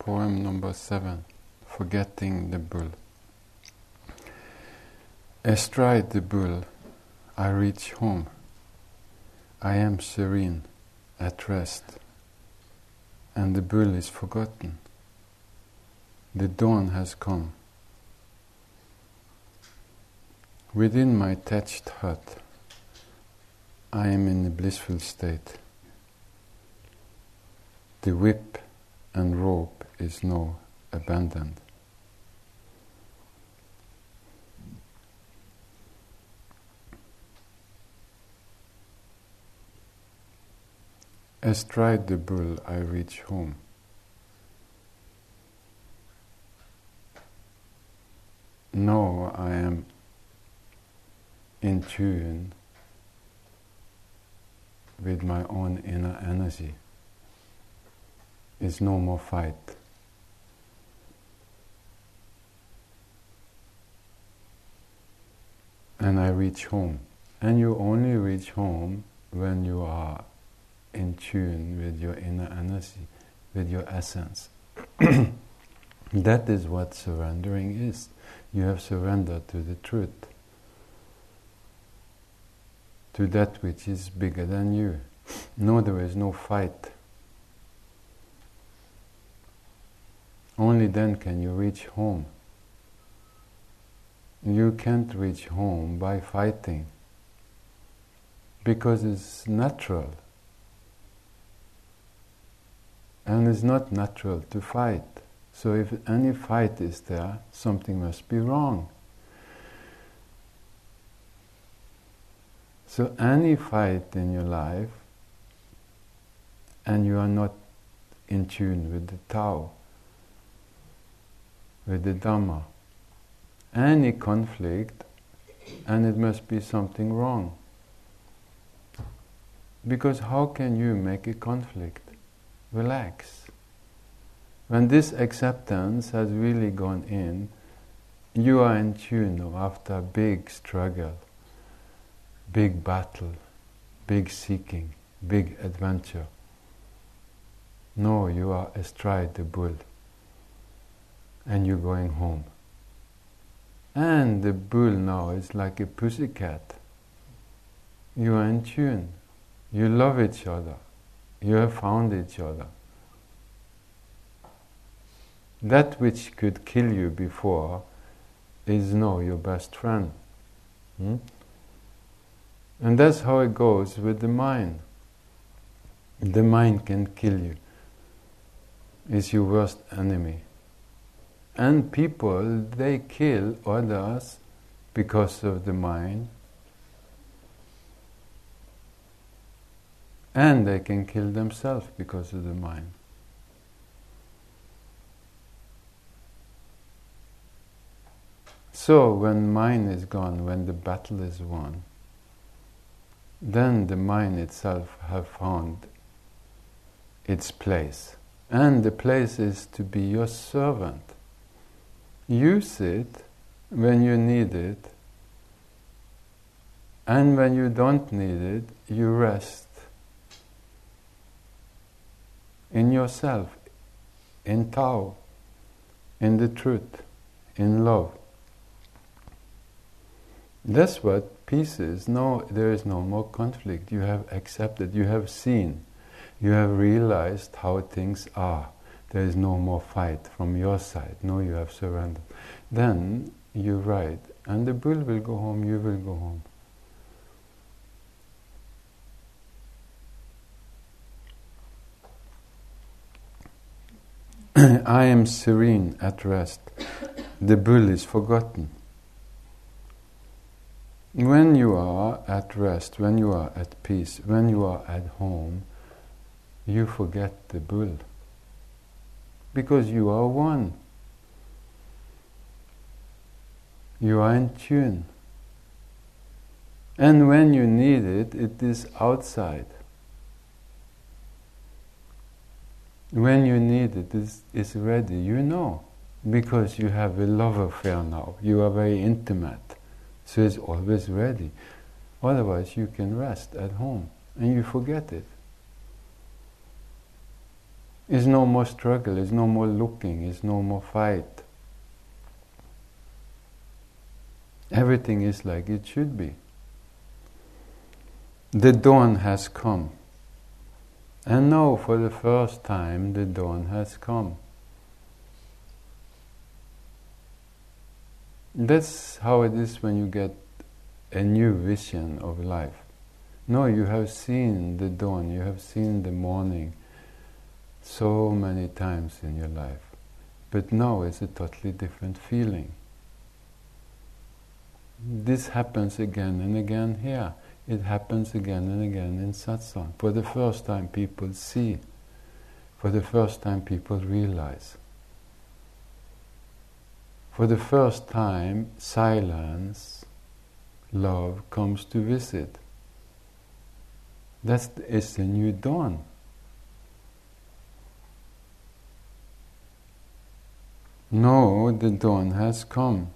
poem number 7, Forgetting the Bull. Astride the bull, I reach home. I am serene, at rest, and the bull is forgotten. The dawn has come. Within my thatched hut, I am in a blissful state. The whip and rope is now abandoned. Astride the bull, I reach home. Now I am in tune with my own inner energy. It's no more fight. And I reach home. And you only reach home when you are in tune with your inner energy, with your essence. That is what surrendering is. You have surrendered to the truth, to that which is bigger than you. No, there is no fight. Only then can you reach home. You can't reach home by fighting, because it's natural. And it's not natural to fight. So if any fight is there, something must be wrong. So any fight in your life, and you are not in tune with the Tao, with the Dhamma, any conflict, and it must be something wrong. Because how can you make a conflict? Relax. When this acceptance has really gone in, you are in tune after a big struggle, big battle, big seeking, big adventure. No, you are astride the bull, and you're going home. And the bull now is like a pussycat. You are in tune. You love each other. You have found each other. That which could kill you before is now your best friend. And that's how it goes with the mind. The mind can kill you. It's your worst enemy. And people, they kill others because of the mind. And they can kill themselves because of the mind. So when mind is gone, when the battle is won, then the mind itself have found its place. And the place is to be your servant. Use it when you need it, and when you don't need it, you rest in yourself, in Tao, in the truth, in love. That's what peace is. No, there is no more conflict. You have accepted, you have seen, you have realized how things are. There is no more fight from your side. No, you have surrendered. Then you ride, and the bull will go home, you will go home. I am serene, at rest. The bull is forgotten. When you are at rest, when you are at peace, when you are at home, you forget the bull. Because you are one. You are in tune. And when you need it, it is outside. When you need it, it's ready. You know. Because you have a love affair now. You are very intimate. So it's always ready. Otherwise you can rest at home and you forget it. Is no more struggle, is no more looking, is no more fight. Everything is like it should be. The dawn has come. And now, for the first time, the dawn has come. That's how it is when you get a new vision of life. No, you have seen the dawn, you have seen the morning so many times in your life. But now it's a totally different feeling. This happens again and again here. It happens again and again in satsang. For the first time people see. For the first time people realize. For the first time silence, love comes to visit. That is the new dawn. No, the dawn has come.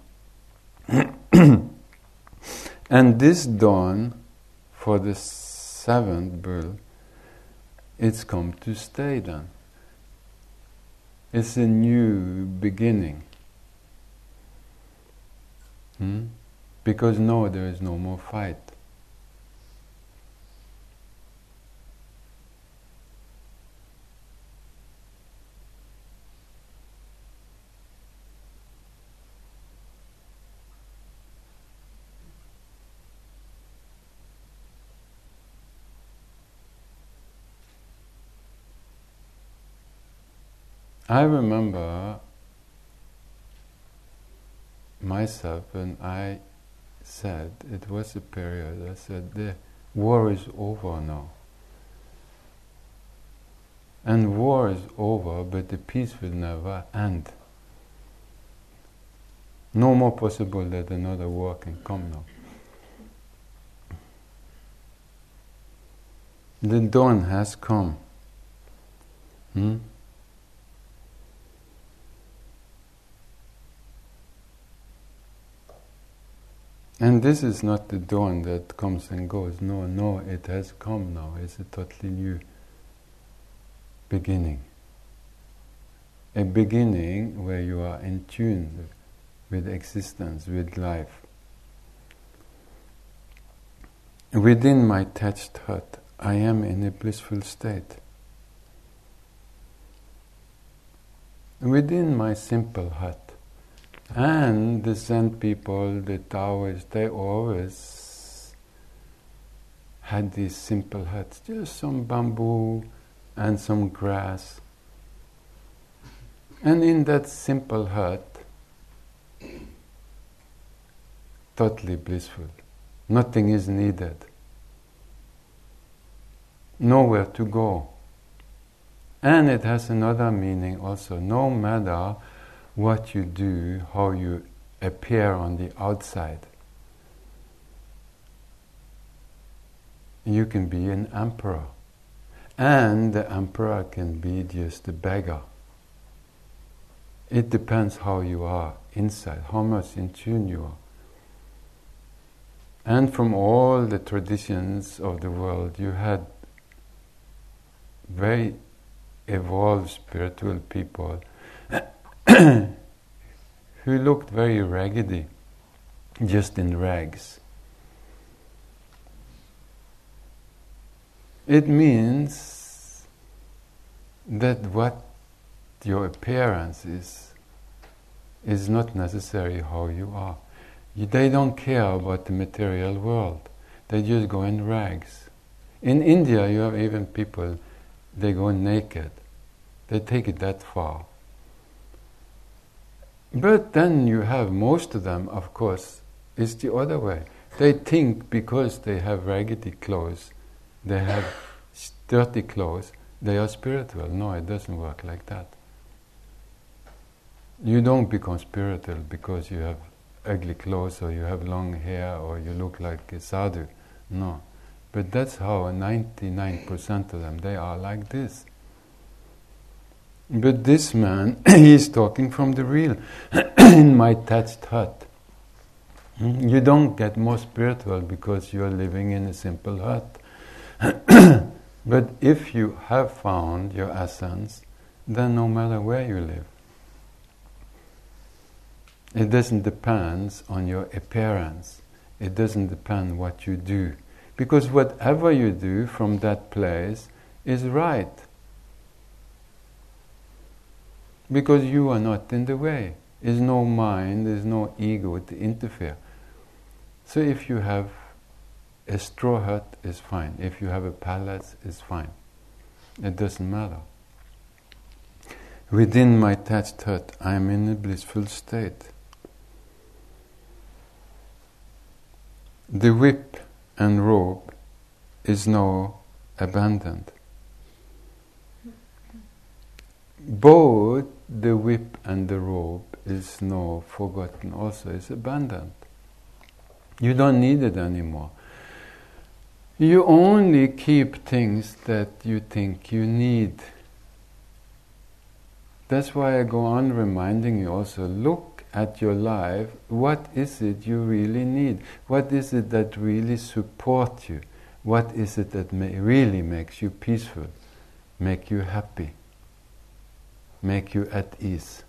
And this dawn, for the seventh bull, it's come to stay then. It's a new beginning. Because now there is no more fight. I remember myself when I said, it was a period, I said, the war is over now. And war is over, but the peace will never end. No more possible that another war can come now. The dawn has come. And this is not the dawn that comes and goes. No, it has come now. It's a totally new beginning. A beginning where you are in tune with existence, with life. Within my thatched hut, I am in a blissful state. Within my simple hut, and the Zen people, the Taoists, they always had these simple huts, just some bamboo and some grass. And in that simple hut, totally blissful. Nothing is needed. Nowhere to go. And it has another meaning also. No matter what you do, how you appear on the outside, you can be an emperor. And the emperor can be just a beggar. It depends how you are inside, how much in tune you are. And from all the traditions of the world, you had very evolved spiritual people who looked very raggedy, just in rags. It means that what your appearance is not necessarily how you are. They don't care about the material world. They just go in rags. In India, you have even people, they go naked. They take it that far. But then you have most of them, of course, is the other way. They think because they have raggedy clothes, they have dirty clothes, they are spiritual. No, it doesn't work like that. You don't become spiritual because you have ugly clothes or you have long hair or you look like a sadhu. No. But that's how 99% of them, they are like this. But this man, he is talking from the real. In my thatched hut. You don't get more spiritual because you are living in a simple hut. But if you have found your essence, then no matter where you live. It doesn't depend on your appearance. It doesn't depend what you do. Because whatever you do from that place is right. Because you are not in the way. There's no mind, there's no ego to interfere. So if you have a straw hut, it's fine. If you have a palace, it's fine. It doesn't matter. Within my thatched hut, I am in a blissful state. The whip and rope is now abandoned. Both the whip and the rope is now forgotten, also is abandoned. You don't need it anymore. You only keep things that you think you need. That's why I go on reminding you also, look at your life, what is it you really need? What is it that really supports you? What is it that really makes you peaceful, make you happy, make you at ease?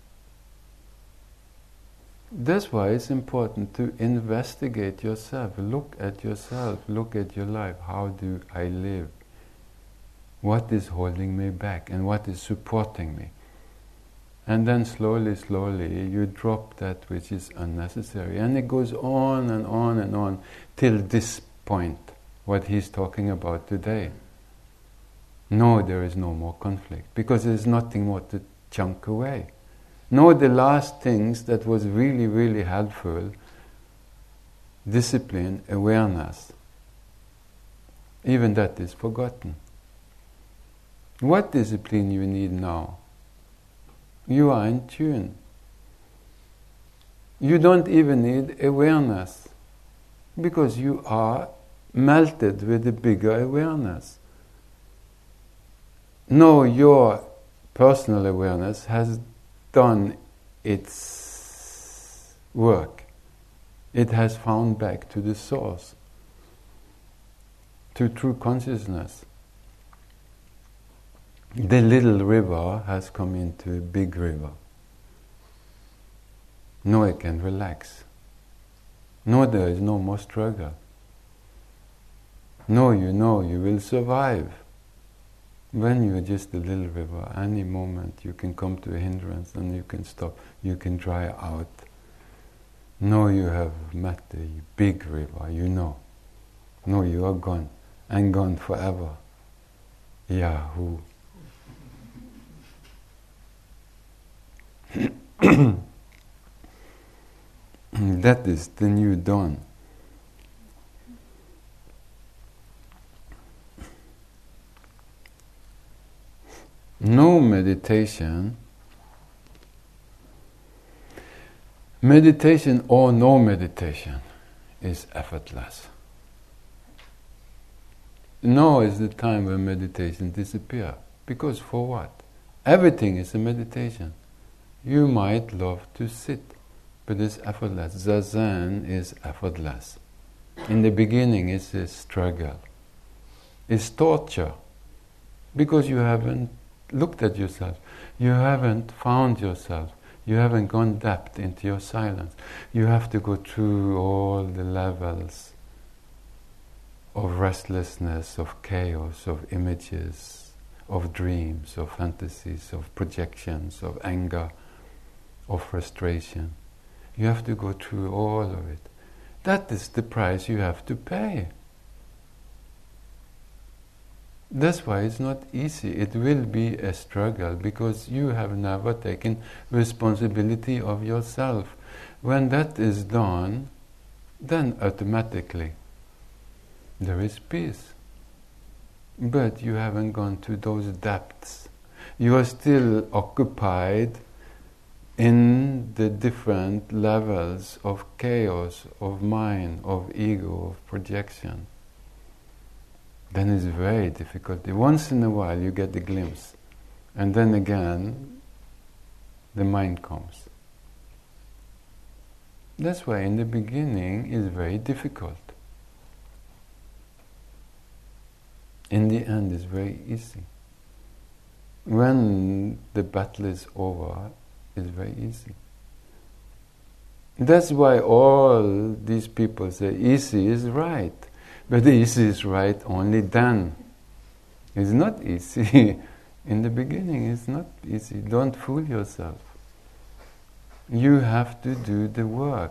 That's why it's important to investigate yourself, look at yourself, look at your life. How do I live? What is holding me back and what is supporting me? And then slowly, slowly, you drop that which is unnecessary. And it goes on and on and on till this point, what he's talking about today. No, there is no more conflict, because there's nothing more to chunk away. No, the last things that was really, really helpful, discipline, awareness, even that is forgotten. What discipline you need now? You are in tune. You don't even need awareness, because you are melted with the bigger awareness. No, your personal awareness has done its work. It has found back to the source, to true consciousness. The little river has come into a big river. No, it can relax. No, there is no more struggle. No, you know you will survive. When you're just a little river, any moment you can come to a hindrance and you can stop, you can dry out. No, you have met the big river, you know. No, you are gone, and gone forever. Yahoo! That is the new dawn. No meditation or no meditation is effortless. Now is the time when meditation disappears. Because for what? Everything is a meditation. You might love to sit, but it's effortless. Zazen is effortless. In the beginning it's a struggle. It's torture. Because you haven't looked at yourself. You haven't found yourself. You haven't gone depth into your silence. You have to go through all the levels of restlessness, of chaos, of images, of dreams, of fantasies, of projections, of anger, of frustration. You have to go through all of it. That is the price you have to pay. That's why it's not easy. It will be a struggle, because you have never taken responsibility of yourself. When that is done, then automatically there is peace. But you haven't gone to those depths. You are still occupied in the different levels of chaos, of mind, of ego, of projection. Then it's very difficult. Once in a while you get a glimpse, and then again the mind comes. That's why in the beginning it's very difficult. In the end it's very easy. when the battle is over, it's very easy. That's why all these people say easy is right. But the easy is right only then. It's not easy. In the beginning, it's not easy. Don't fool yourself. You have to do the work.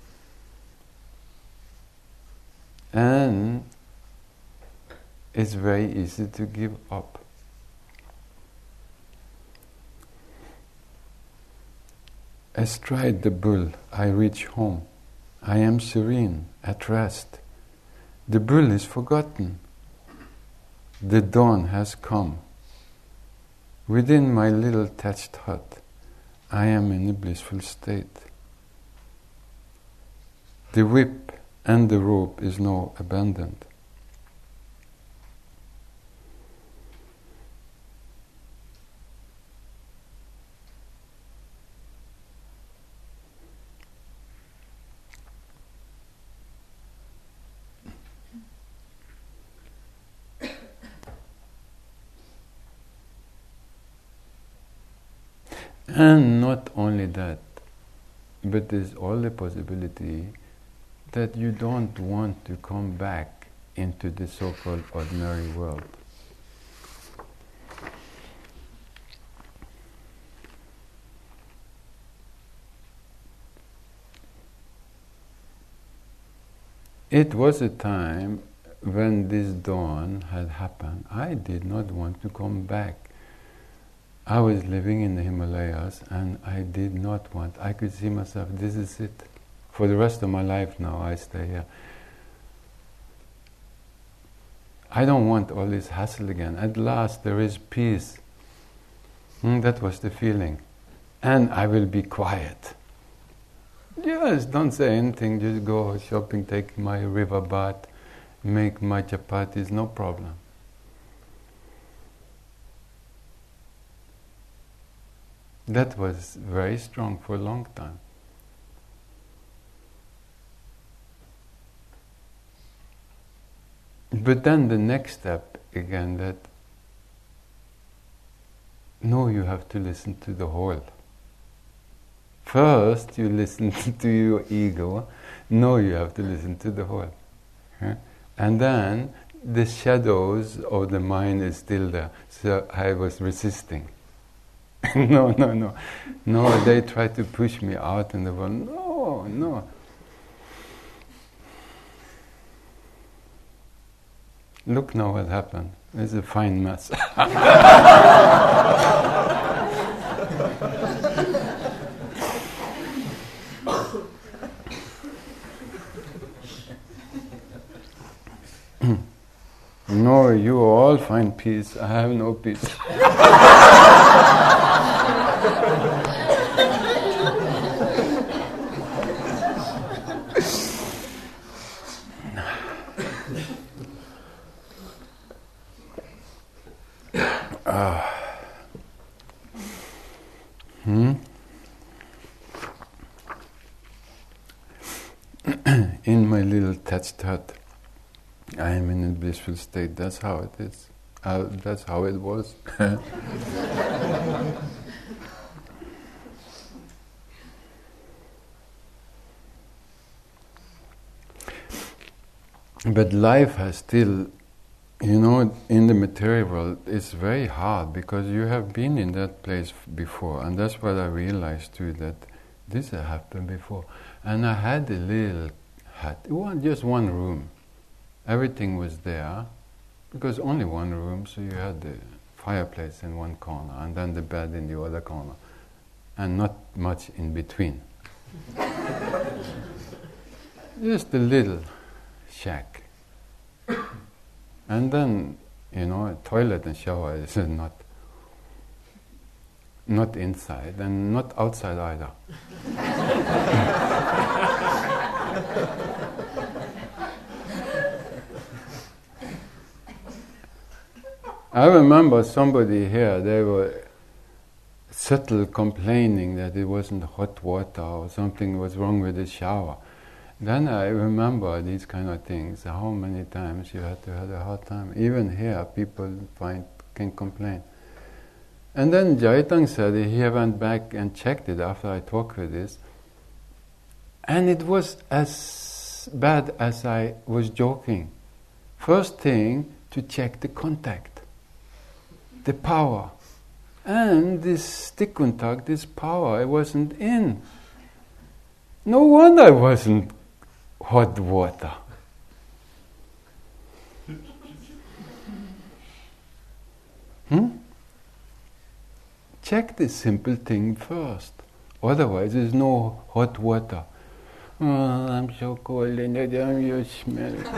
And it's very easy to give up. Astride the bull, I reach home. I am serene, at rest. The bull is forgotten. The dawn has come. Within my little thatched hut, I am in a blissful state. The whip and the rope is now abandoned. And not only that, but there's all the possibility that you don't want to come back into the so-called ordinary world. It was a time when this dawn had happened. I did not want to come back. I was living in the Himalayas and I did not want, I could see myself, this is it. For the rest of my life now, I stay here. I don't want all this hassle again. At last there is peace. That was the feeling. And I will be quiet. Yes, don't say anything, just go shopping, take my river bath, make my chapatis, no problem. That was very strong for a long time. But then the next step again, that no, you have to listen to the whole. First you listen to your ego, no, you have to listen to the whole. And then the shadows of the mind is still there. So I was resisting. No, they try to push me out in the world. No. Look now what happened. It's a fine mess. No, you all find peace. I have no peace. In my little thatched hut, I am in a blissful state. That's how it is. That's how it was. But life has still, in the material world, it's very hard because you have been in that place before, and that's what I realized too, that this had happened before. And I had a little hut, just one room. Everything was there, because only one room, so you had the fireplace in one corner, and then the bed in the other corner, and not much in between. Just a little shack. And then, a toilet and shower is not inside and not outside either. I remember somebody here, they were subtle complaining that it wasn't hot water or something was wrong with the shower. Then I remember these kind of things, how many times you had to have a hard time. Even here, people can complain. And then Jaitang said he went back and checked it after I talked with this. And it was as bad as I was joking. First thing, to check the contact, the power. And this stick contact, this power, I wasn't in. No wonder I wasn't hot water. Check this simple thing first. Otherwise, there's no hot water. Oh, I'm so cold and I don't you smell it.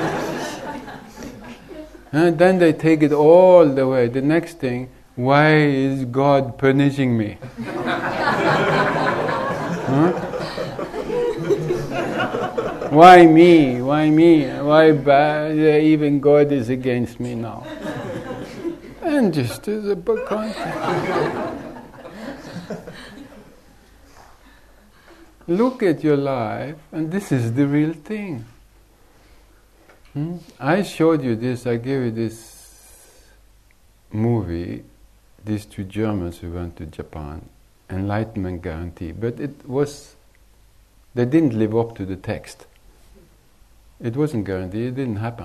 And then they take it all the way. The next thing, why is God punishing me? Why me? Why me? Why bad? Even God is against me now. And just as a contact. Look at your life, and this is the real thing. I showed you this, I gave you this movie, these two Germans who went to Japan, Enlightenment Guarantee, but they didn't live up to the text. It wasn't guaranteed, it didn't happen.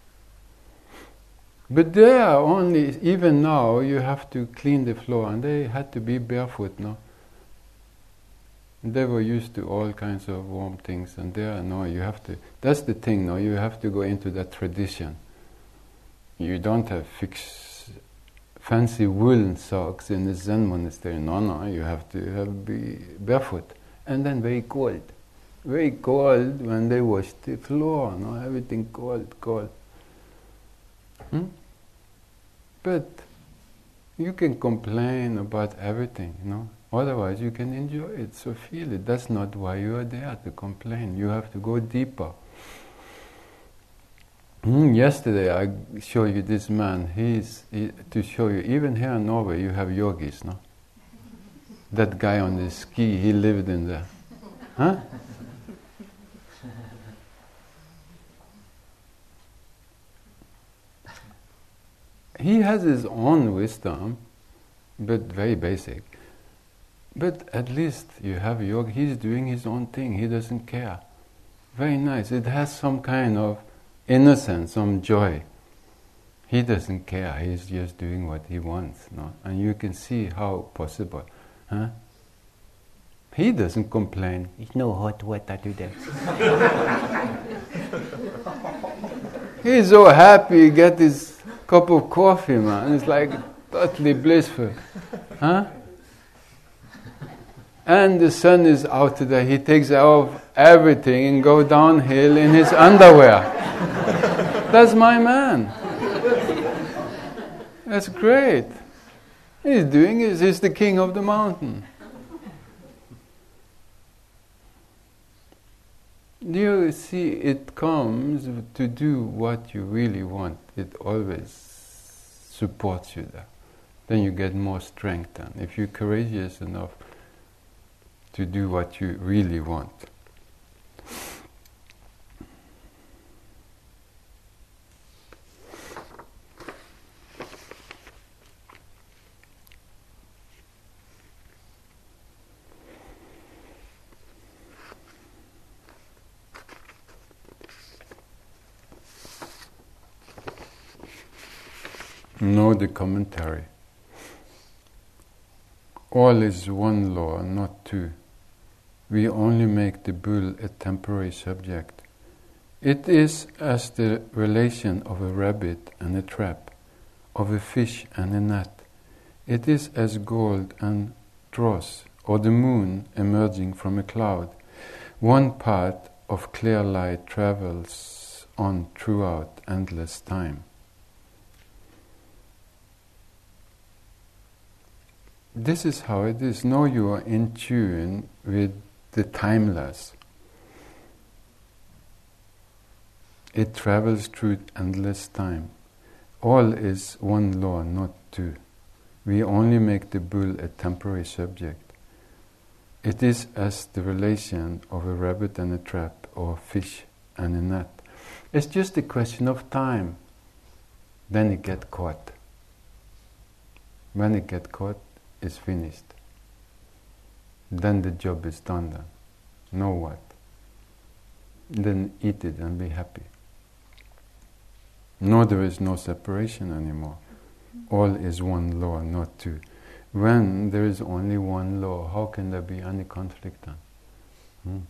But they are only, even now, you have to clean the floor, and they had to be barefoot now. They were used to all kinds of warm things, and there, no, you have to, that's the thing, no, you have to go into that tradition. You don't have fancy woolen socks in the Zen monastery, no, you have to be barefoot. And then very cold when they wash the floor, no, everything cold. But you can complain about everything, Otherwise, you can enjoy it, so feel it. That's not why you are there, to complain. You have to go deeper. Yesterday, I showed you this man. To show you, even here in Norway, you have yogis, no? That guy on the ski, he lived in there. Huh? He has his own wisdom, but very basic. But at least you have yoga, he's doing his own thing, he doesn't care. Very nice, it has some kind of innocence, some joy. He doesn't care, he's just doing what he wants, And you can see how possible. He doesn't complain, it's no hot water today. He's so happy, he get his cup of coffee, man. It's like totally blissful. And the sun is out today. He takes off everything and go downhill in his underwear. That's my man. That's great. He's doing it. He's the king of the mountain. You see, it comes to do what you really want. It always supports you there. Then you get more strength. And if you're courageous enough to do what you really want. Know the commentary. All is one law, not two. We only make the bull a temporary subject. It is as the relation of a rabbit and a trap, of a fish and a net. It is as gold and dross, or the moon emerging from a cloud. One part of clear light travels on throughout endless time. This is how it is. Now you are in tune with the timeless. It travels through endless time. All is one law, not two. We only make the bull a temporary subject. It is as the relation of a rabbit and a trap, or a fish and a net. It's just a question of time. Then it gets caught. When it gets caught, it's finished. Then the job is done then. Know what? Then eat it and be happy. No, there is no separation anymore. All is one law, not two. When there is only one law, how can there be any conflict then?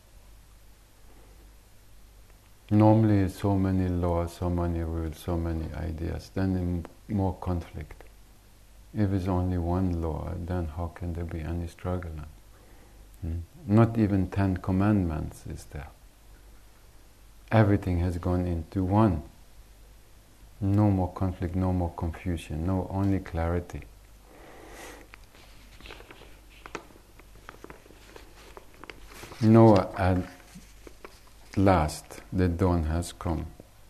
Normally it's so many laws, so many rules, so many ideas, then more conflict. If it's only one law, then how can there be any struggle then? Not even 10 commandments is there. Everything has gone into one. No more conflict, no more confusion, no, only clarity. Noah, at last, the dawn has come.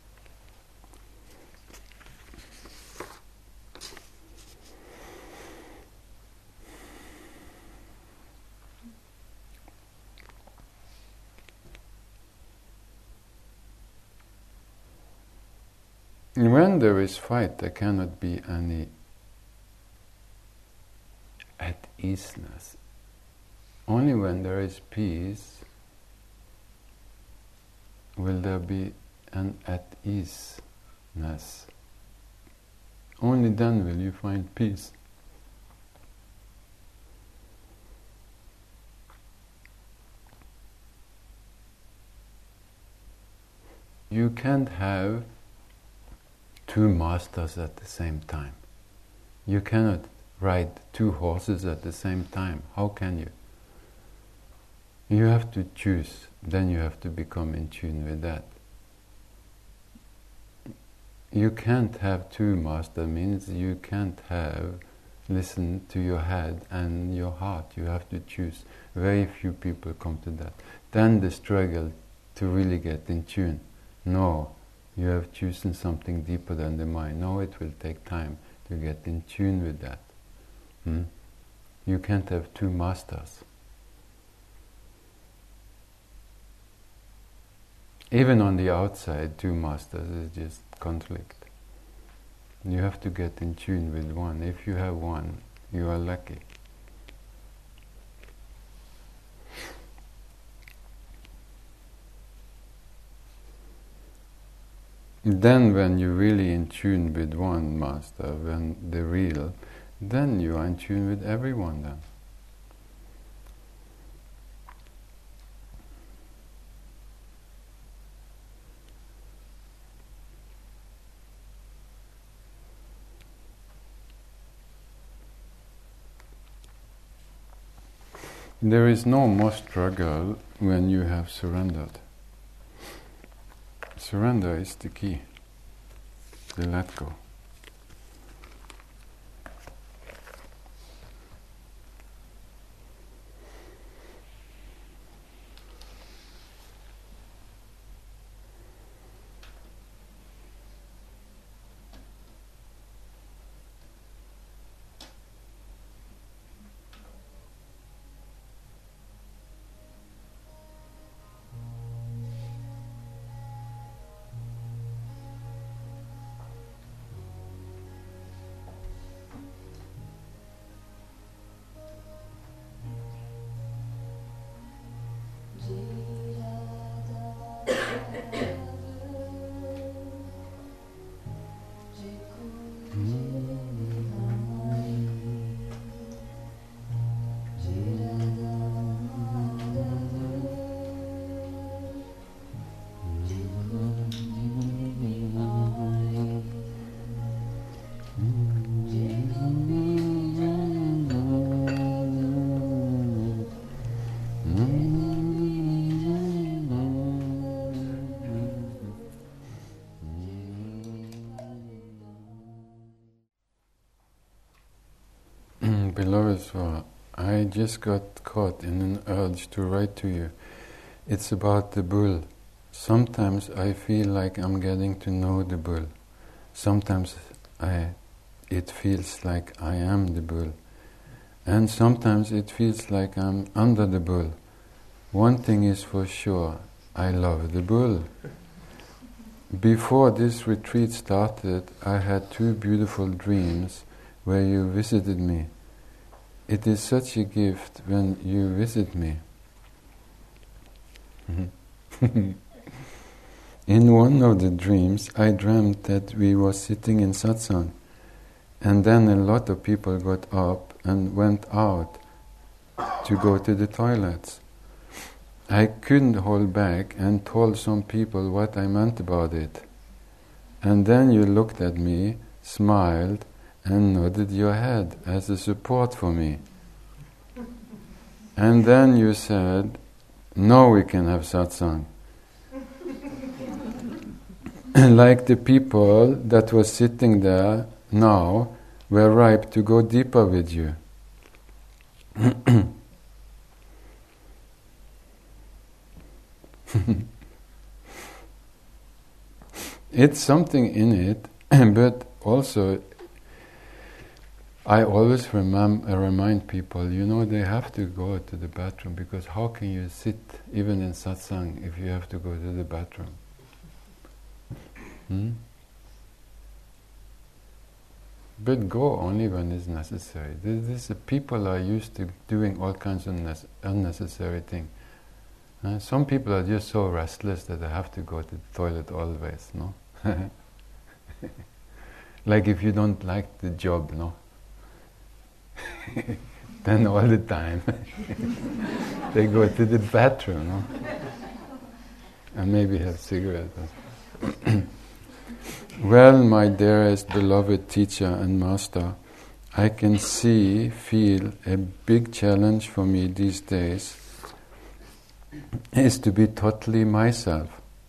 When there is fight, there cannot be any at easeness. Only when there is peace will there be an at easeness. Only then will you find peace. You can't have two masters at the same time. You cannot ride two horses at the same time. How can you? You have to choose, then you have to become in tune with that. You can't have two masters, means you can't have listen to your head and your heart. You have to choose. Very few people come to that. Then the struggle to really get in tune. No, you have chosen something deeper than the mind. No, it will take time to get in tune with that. You can't have two masters. Even on the outside, two masters is just conflict. You have to get in tune with one. If you have one, you are lucky. Then when you're really in tune with one master, when the real, then you are in tune with everyone then. There is no more struggle when you have surrendered. Surrender is the key, the let go. Beloved Swa, I just got caught in an urge to write to you. It's about the bull. Sometimes I feel like I'm getting to know the bull. Sometimes it feels like I am the bull. And sometimes it feels like I'm under the bull. One thing is for sure, I love the bull. Before this retreat started, I had two beautiful dreams where you visited me. It is such a gift when you visit me. In one of the dreams, I dreamt that we were sitting in satsang, and then a lot of people got up and went out to go to the toilets. I couldn't hold back and told some people what I meant about it. And then you looked at me, smiled, and nodded your head as a support for me. And then you said, "Now we can have satsang." Like the people that were sitting there now were ripe to go deeper with you. It's something in it, but also I always remind people, they have to go to the bathroom, because how can you sit even in satsang if you have to go to the bathroom? But go only when it's necessary. People are used to doing all kinds of unnecessary things. Some people are just so restless that they have to go to the toilet always, no? Like if you don't like the job, no? Then all the time they go to the bathroom, no? And maybe have cigarettes. Well, my dearest beloved teacher and master, I can feel a big challenge for me these days is to be totally myself.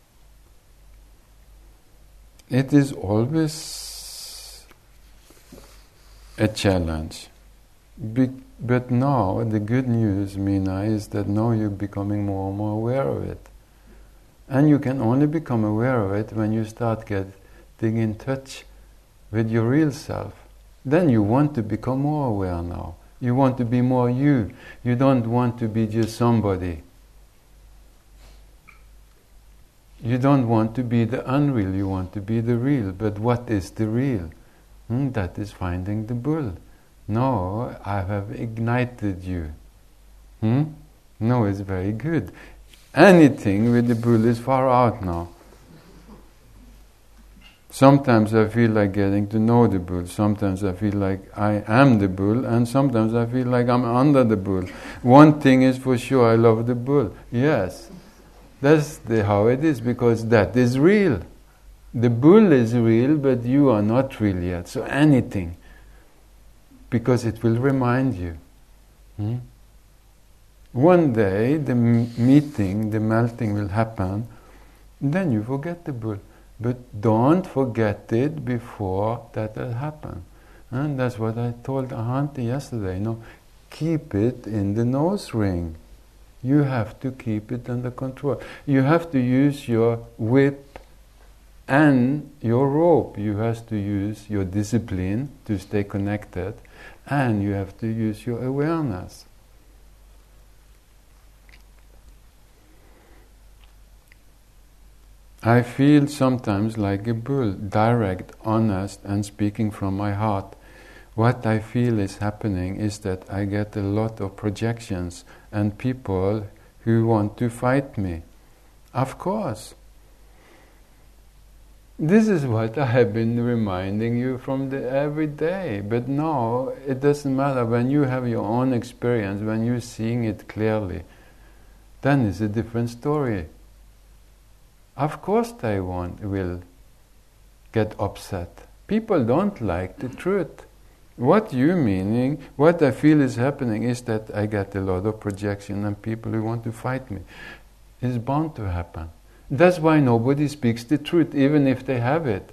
It is always a challenge. But now, the good news, Meena, is that now you're becoming more and more aware of it. And you can only become aware of it when you start getting in touch with your real self. Then you want to become more aware now. You want to be more you. You don't want to be just somebody. You don't want to be the unreal, you want to be the real. But what is the real? That is finding the bull. No, I have ignited you. No, it's very good. Anything with the bull is far out now. Sometimes I feel like getting to know the bull. Sometimes I feel like I am the bull, and sometimes I feel like I'm under the bull. One thing is for sure, I love the bull. Yes. That's how it is, because that is real. The bull is real, but you are not real yet. So anything, because it will remind you. One day, the meeting, the melting will happen, then you forget the bull. But don't forget it before that will happen. And that's what I told Ahanti yesterday. Keep it in the nose ring. You have to keep it under control. You have to use your whip and your rope. You have to use your discipline to stay connected, and you have to use your awareness. I feel sometimes like a bull, direct, honest, and speaking from my heart. What I feel is happening is that I get a lot of projections and people who want to fight me. Of course. This is what I have been reminding you from every day. But no, it doesn't matter. When you have your own experience, when you're seeing it clearly, then it's a different story. Of course they will get upset. People don't like the truth. What I feel is happening is that I get a lot of projection and people who want to fight me. It's bound to happen. That's why nobody speaks the truth, even if they have it.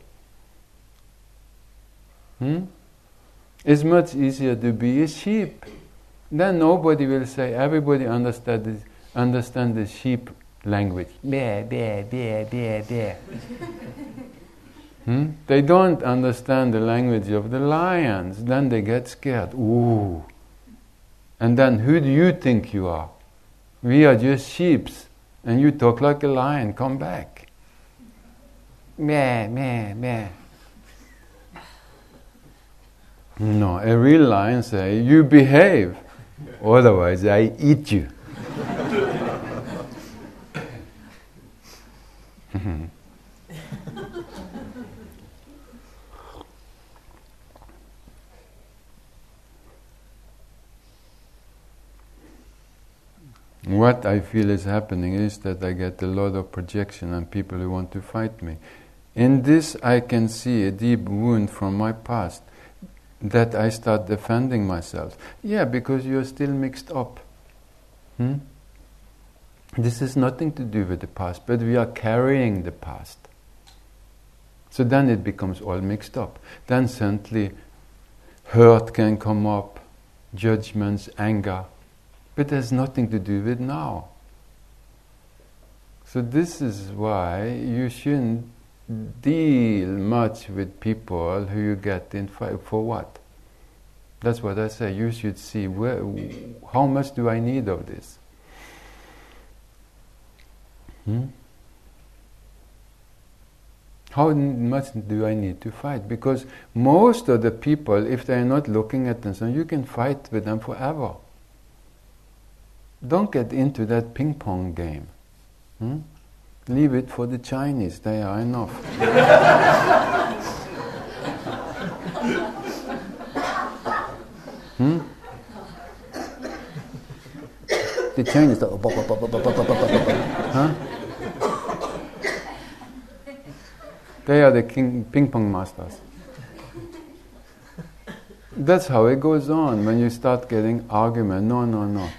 It's much easier to be a sheep. Then nobody will say, everybody understand the sheep language. Bear, bear, bear, bear, bear. They don't understand the language of the lions. Then they get scared. Ooh. And then who do you think you are? We are just sheep. And you talk like a lion. Come back. Meh, meh, meh. No, a real lion say, you behave, otherwise I eat you. What I feel is happening is that I get a lot of projection and people who want to fight me. In this I can see a deep wound from my past, that I start defending myself. Yeah, because you're still mixed up. This has nothing to do with the past, but we are carrying the past. So then it becomes all mixed up. Then suddenly hurt can come up, judgments, anger, but it has nothing to do with now. So this is why you shouldn't deal much with people who you get in fight for what. That's what I say. You should see how much do I need of this. How much do I need to fight? Because most of the people, if they are not looking at themselves, you can fight with them forever. Don't get into that ping pong game. Leave it for the Chinese, they are enough. The Chinese are huh? They are the ping pong masters. That's how it goes on when you start getting argument. No.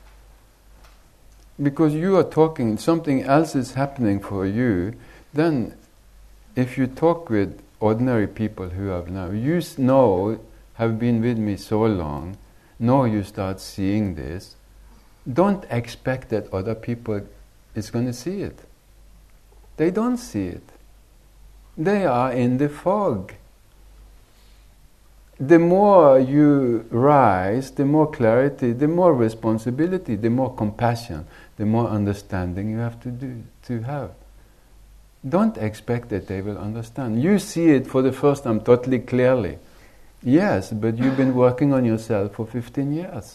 Because you are talking, something else is happening for you, then if you talk with ordinary people who have now, you know, have been with me so long, now you start seeing this, don't expect that other people is going to see it. They don't see it. They are in the fog. The more you rise, the more clarity, the more responsibility, the more compassion, the more understanding you have to have. Don't expect that they will understand. You see it for the first time totally clearly. Yes, but you've been working on yourself for 15 years.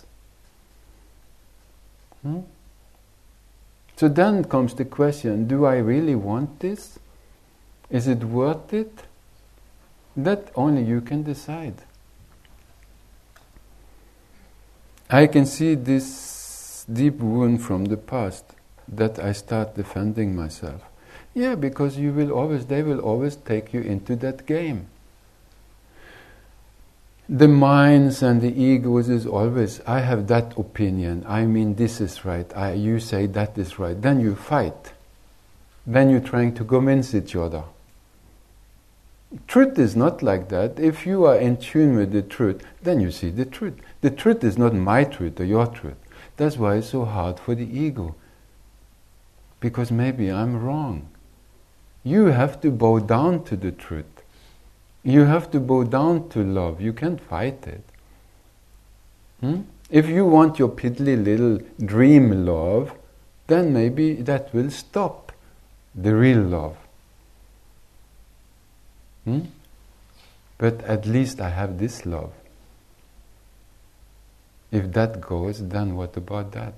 So then comes the question, do I really want this? Is it worth it? That only you can decide. I can see this deep wound from the past that I start defending myself. Yeah, because they will always take you into that game. The minds and the egos is always, I have that opinion, I mean this is right, you say that is right. Then you fight. Then you're trying to convince each other. Truth is not like that. If you are in tune with the truth, then you see the truth. The truth is not my truth or your truth. That's why it's so hard for the ego. Because maybe I'm wrong. You have to bow down to the truth. You have to bow down to love. You can't fight it. If you want your piddly little dream love, then maybe that will stop the real love. But at least I have this love. If that goes, then what about that?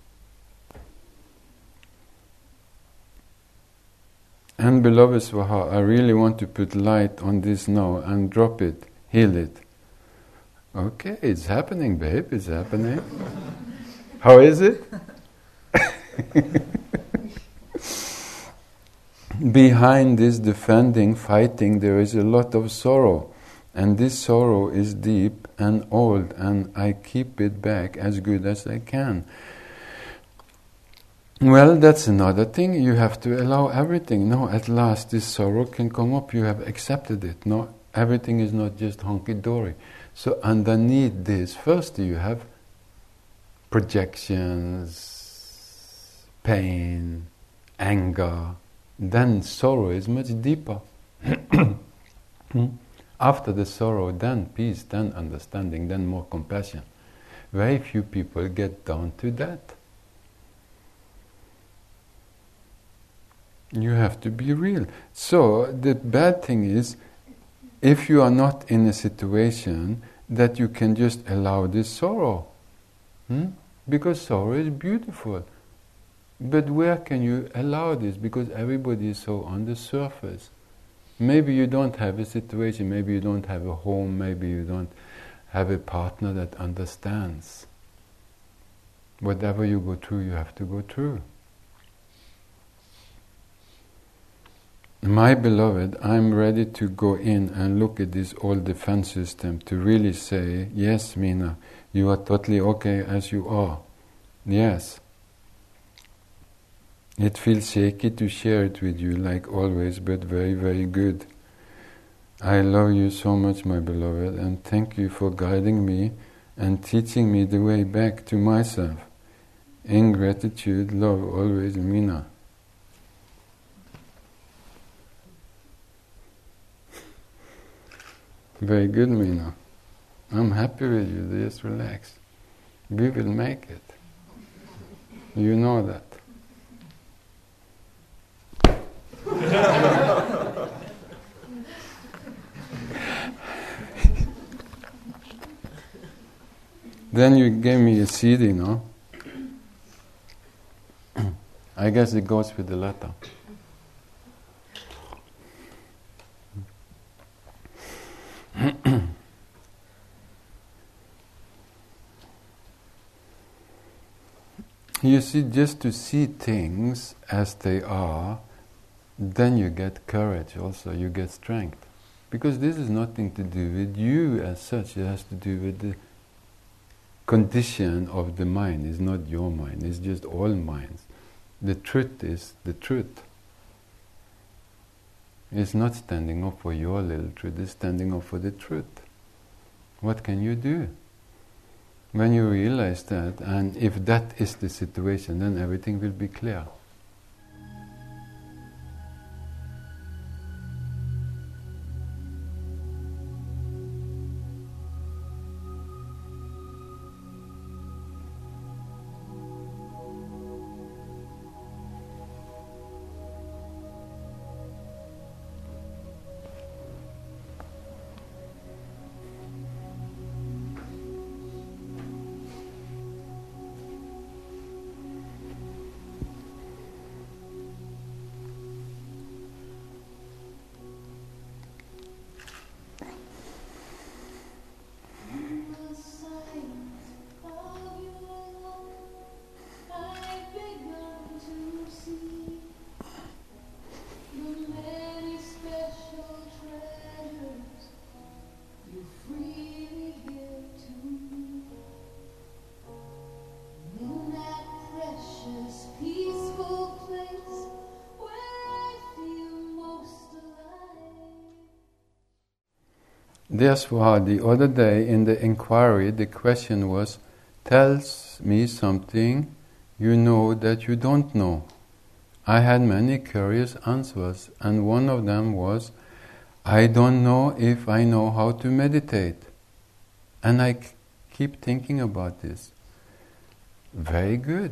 And beloved Swaha, I really want to put light on this now and drop it, heal it. Okay, it's happening, babe, it's happening. How is it? Behind this defending, fighting, there is a lot of sorrow. And this sorrow is deep and old, and I keep it back as good as I can. Well, that's another thing. You have to allow everything. No, at last this sorrow can come up. You have accepted it. No, everything is not just hunky-dory. So underneath this, first you have projections, pain, anger. Then sorrow is much deeper. After the sorrow, then peace, then understanding, then more compassion. Very few people get down to that. You have to be real. So the bad thing is, if you are not in a situation that you can just allow this sorrow. Because sorrow is beautiful. But where can you allow this? Because everybody is so on the surface. Maybe you don't have a situation, maybe you don't have a home, maybe you don't have a partner that understands. Whatever you go through, you have to go through. My beloved, I'm ready to go in and look at this old defense system to really say, yes, Meena, you are totally okay as you are. Yes. It feels shaky to share it with you like always, but very, very good. I love you so much, my beloved, and thank you for guiding me and teaching me the way back to myself. In gratitude, love always, Meena. Very good, Meena. I'm happy with you. Just relax. We will make it. You know that. Then you gave me a CD, no? I guess it goes with the letter. You see, just to see things as they are, then you get courage also, you get strength. Because this is nothing to do with you as such, it has to do with the condition of the mind. It's not your mind, it's just all minds. The truth is the truth. It's not standing up for your little truth, it's standing up for the truth. What can you do? When you realize that, and if that is the situation, then everything will be clear. Therefore, the other day in the inquiry, the question was, tell me something you know that you don't know. I had many curious answers, and one of them was, I don't know if I know how to meditate. And I keep thinking about this. Very good.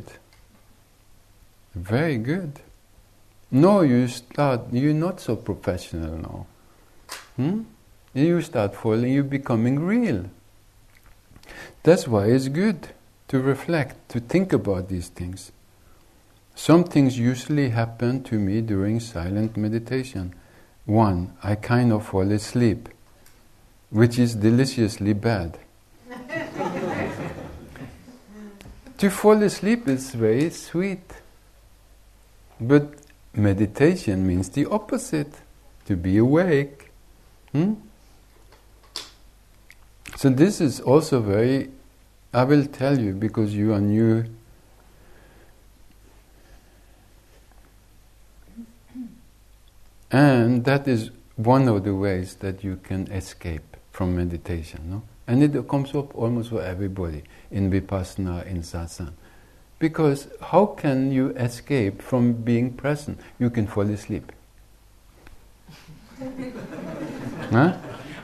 Very good. No, you're not so professional now. You start falling, you're becoming real. That's why it's good to reflect, to think about these things. Some things usually happen to me during silent meditation. One, I kind of fall asleep, which is deliciously bad. To fall asleep is very sweet. But meditation means the opposite, to be awake. So this is also very, I will tell you because you are new. And that is one of the ways that you can escape from meditation. No? And it comes up almost for everybody in Vipassana, in Satsang. Because how can you escape from being present? You can fall asleep. Huh?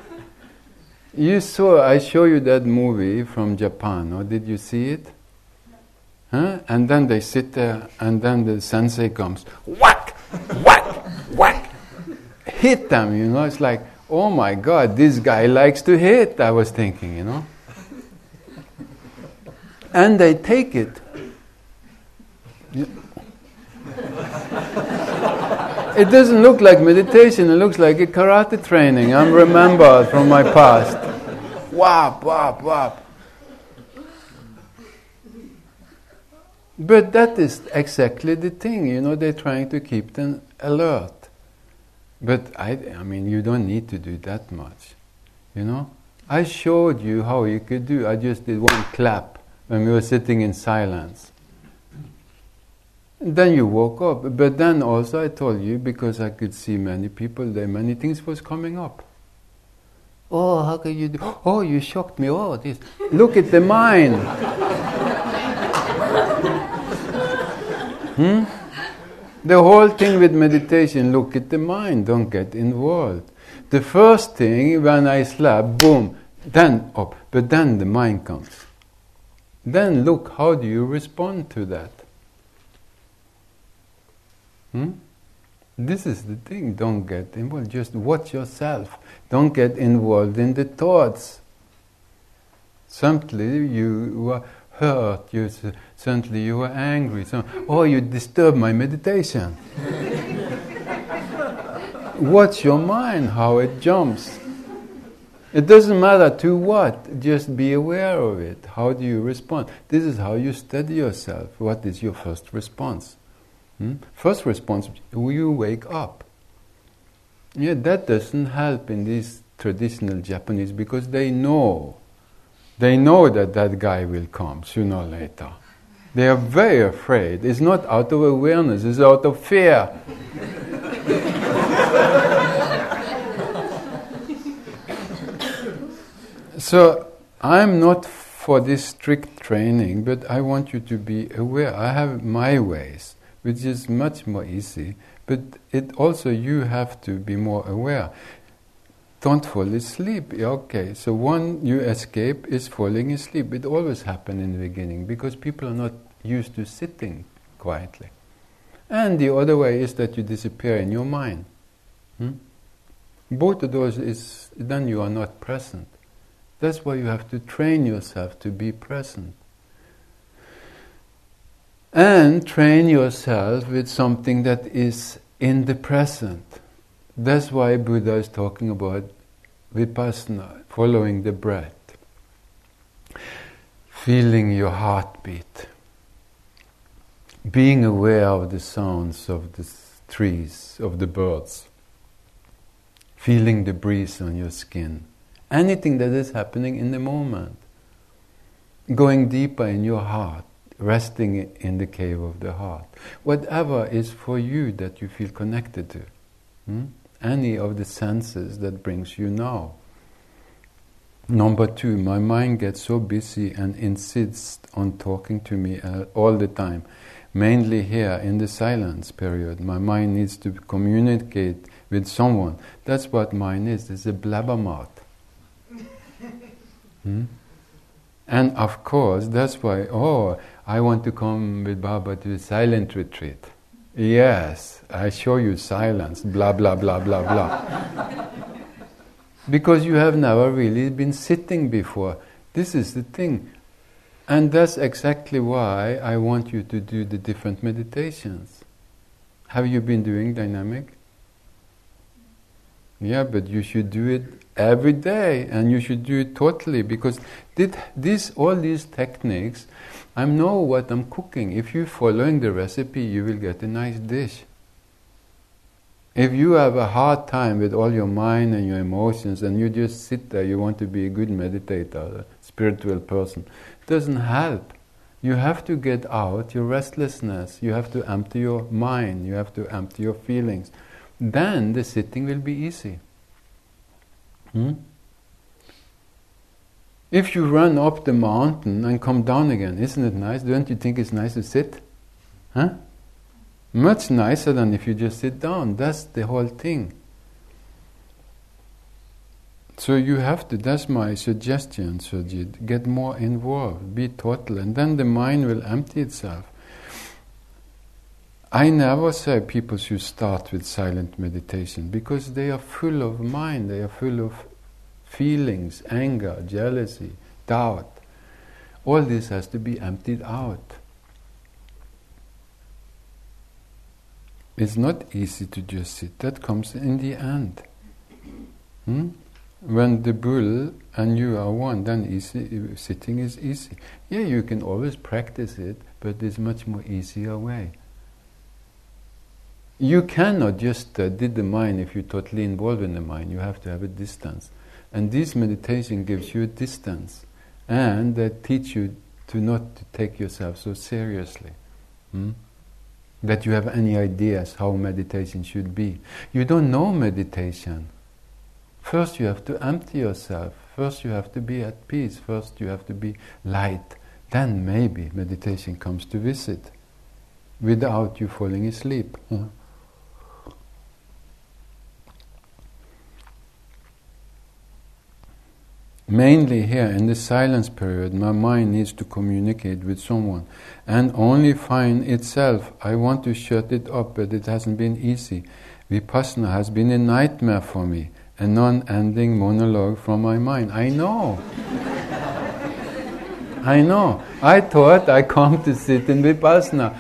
I show you that movie from Japan, or did you see it? Huh? And then they sit there, and then the sensei comes, whack, whack, whack, hit them, it's like, oh my God, this guy likes to hit, I was thinking, you know. And they take it. It doesn't look like meditation, it looks like a karate training. I'm remembered from my past. Whap, whap, whap. But that is exactly the thing, you know, they're trying to keep them alert. But I mean, you don't need to do that much, you know. I showed you how you could do. I just did one clap when we were sitting in silence. Then you woke up. But then also I told you, because I could see many people there, many things was coming up. Oh, how can you do? Oh, you shocked me. Oh, this. Look at the mind. The whole thing with meditation, look at the mind, don't get involved. The first thing, when I slap, boom, then up. But then the mind comes. Then look, how do you respond to that? This is the thing, don't get involved. Just watch yourself. Don't get involved in the thoughts. Suddenly you were hurt, suddenly you were angry. Oh, you disturbed my meditation. Watch your mind, how it jumps. It doesn't matter to what, just be aware of it. How do you respond? This is how you study yourself. What is your first response? First response, you wake up. Yeah, that doesn't help in these traditional Japanese because they know that guy will come sooner or later. They are very afraid. It's not out of awareness, it's out of fear. So I'm not for this strict training, but I want you to be aware. I have my ways, which is much more easy, but it also you have to be more aware. Don't fall asleep. Okay, so one you escape is falling asleep. It always happens in the beginning because people are not used to sitting quietly. And the other way is that you disappear in your mind. Both of those is then you are not present. That's why you have to train yourself to be present. And train yourself with something that is in the present. That's why Buddha is talking about vipassana, following the breath, feeling your heartbeat, being aware of the sounds of the trees, of the birds, feeling the breeze on your skin, anything that is happening in the moment, going deeper in your heart, resting in the cave of the heart. Whatever is for you that you feel connected to. Any of the senses that brings you now. Number 2, my mind gets so busy and insists on talking to me all the time. Mainly here in the silence period. My mind needs to communicate with someone. That's what mind is. It's a blabbermouth. And of course, that's why, I want to come with Baba to a silent retreat. Yes, I show you silence, blah, blah, blah, blah, blah. Because you have never really been sitting before. This is the thing. And that's exactly why I want you to do the different meditations. Have you been doing dynamic? Yeah, but you should do it every day, and you should do it totally, because all these techniques, I know what I'm cooking. If you're following the recipe, you will get a nice dish. If you have a hard time with all your mind and your emotions, and you just sit there, you want to be a good meditator, a spiritual person, it doesn't help. You have to get out your restlessness. You have to empty your mind. You have to empty your feelings. Then the sitting will be easy. If you run up the mountain and come down again, isn't it nice? Don't you think it's nice to sit? Much nicer than if you just sit down. That's the whole thing. So you have to, that's my suggestion, Sujit, get more involved, be total, and then the mind will empty itself. I never say people should start with silent meditation because they are full of mind, they are full of feelings, anger, jealousy, doubt. All this has to be emptied out. It's not easy to just sit. That comes in the end. When the bull and you are one, then sitting is easy. Yeah, you can always practice it, but there's much more easier way. You cannot just study the mind if you're totally involved in the mind. You have to have a distance. And this meditation gives you a distance. And that teach you to not to take yourself so seriously. That you have any ideas how meditation should be. You don't know meditation. First you have to empty yourself. First you have to be at peace. First you have to be light. Then maybe meditation comes to visit. Without you falling asleep. Mainly here in the silence period, my mind needs to communicate with someone and only find itself. I want to shut it up, but it hasn't been easy. Vipassana has been a nightmare for me, a non-ending monologue from my mind. I know. I know. I thought I come to sit in Vipassana.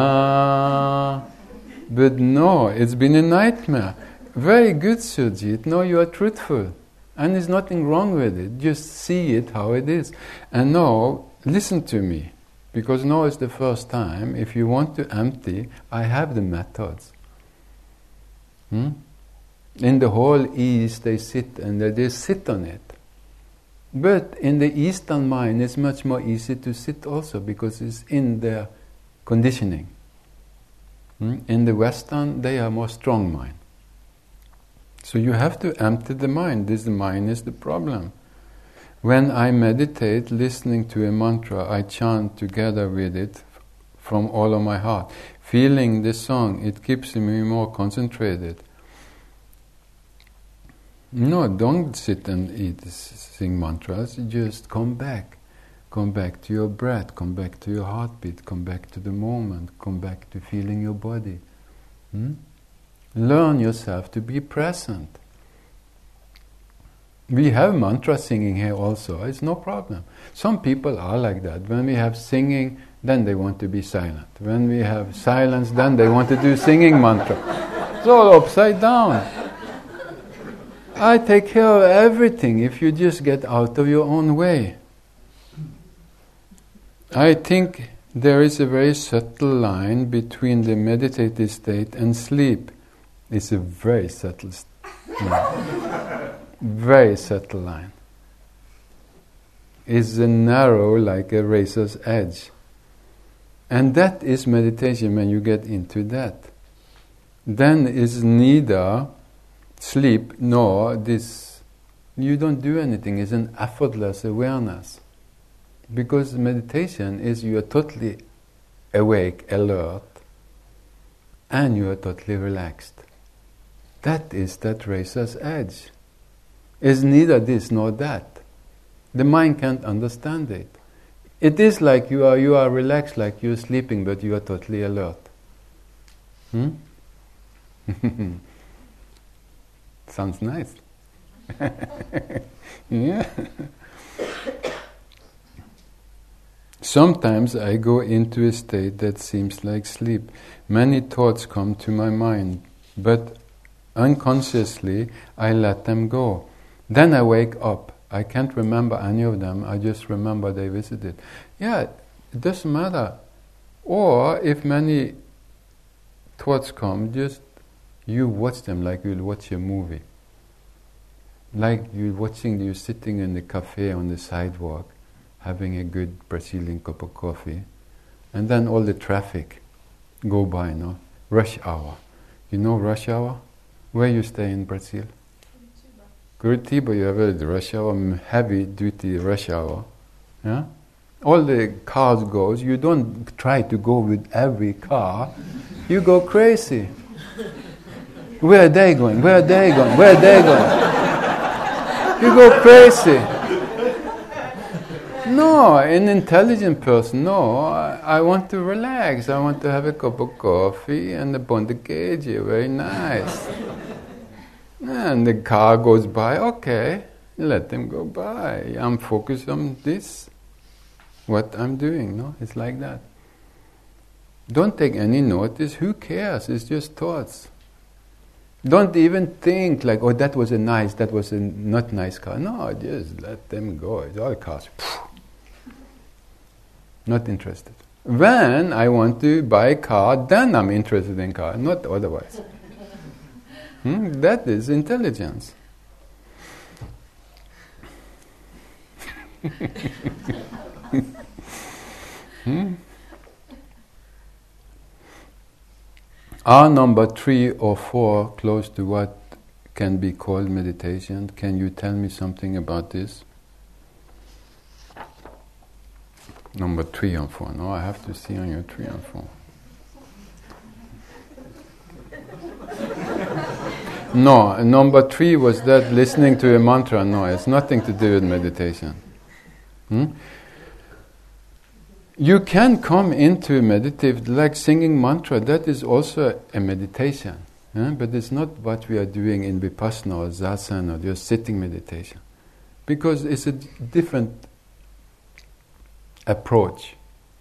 But no, it's been a nightmare. Very good, Surjit. No, you are truthful. And there's nothing wrong with it. Just see it how it is. And now, listen to me. Because now is the first time. If you want to empty, I have the methods. In the whole East, they sit and they sit on it. But in the Eastern mind, it's much more easy to sit also because it's in their conditioning. In the Western, they are more strong mind. So you have to empty the mind. The mind is the problem. When I meditate, listening to a mantra, I chant together with it from all of my heart. Feeling the song, it keeps me more concentrated. No, don't sit and sing mantras. Just come back. Come back to your breath. Come back to your heartbeat. Come back to the moment. Come back to feeling your body. Learn yourself to be present. We have mantra singing here also. It's no problem. Some people are like that. When we have singing, then they want to be silent. When we have silence, then they want to do singing mantra. It's all upside down. I take care of everything if you just get out of your own way. I think there is a very subtle line between the meditative state and sleep. It's a very subtle line. Very subtle line. It's narrow like a razor's edge. And that is meditation when you get into that. Then is neither sleep nor this. You don't do anything. It's an effortless awareness. Because meditation is you are totally awake, alert, and you are totally relaxed. That is that razor's edge. It's neither this nor that. The mind can't understand it. It is like you are relaxed, like you're sleeping, but you are totally alert. Sounds nice. Yeah. Sometimes I go into a state that seems like sleep. Many thoughts come to my mind, but unconsciously I let them go. Then I wake up. I can't remember any of them. I just remember they visited. Yeah, it doesn't matter. Or if many thoughts come, just you watch them like you'll watch a movie. Like you're sitting in the cafe on the sidewalk, having a good Brazilian cup of coffee, and then all the traffic go by, no? Rush hour. You know rush hour? Where you stay in Brazil? Curitiba, you have a rush hour, heavy duty rush hour. Yeah? All the cars goes, you don't try to go with every car, you go crazy. Where are they going? Where are they going? Where are they going? You go crazy. No, an intelligent person, no, I want to relax. I want to have a cup of coffee and a bondageji, very nice. And the car goes by, okay, let them go by. I'm focused on this, what I'm doing, no? It's like that. Don't take any notice, who cares? It's just thoughts. Don't even think like, oh, that was a not nice car. No, just let them go. It's all cars. Not interested. When I want to buy a car, then I'm interested in car, not otherwise. That is intelligence. Are number 3 or 4 close to what can be called meditation? Can you tell me something about this? Number 3 and 4. No, I have to see on your 3 and 4. No, number 3 was that listening to a mantra. No, it's nothing to do with meditation. You can come into meditative, like singing mantra, that is also a meditation. But it's not what we are doing in Vipassana or Zazen or just sitting meditation. Because it's a different approach.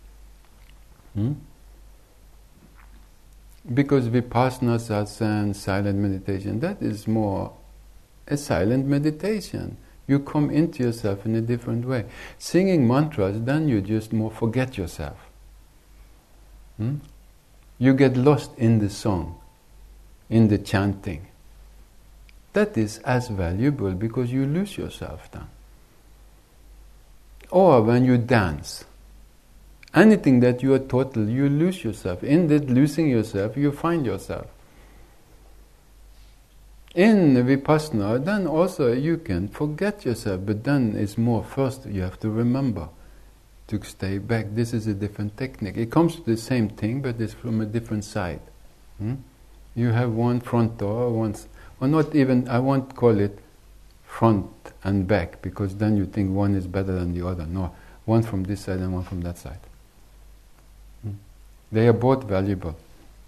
Because Vipassana, Zazen, silent meditation, that is more a silent meditation. You come into yourself in a different way. Singing mantras, then you just more forget yourself. You get lost in the song, in the chanting. That is as valuable because you lose yourself then. Or when you dance, anything that you are total, you lose yourself. In that losing yourself, you find yourself. In Vipassana, then also you can forget yourself, but then it's more, first you have to remember to stay back. This is a different technique. It comes to the same thing, but it's from a different side. You have one front door, or not even, I won't call it front and back, because then you think one is better than the other. No, one from this side and one from that side. They are both valuable.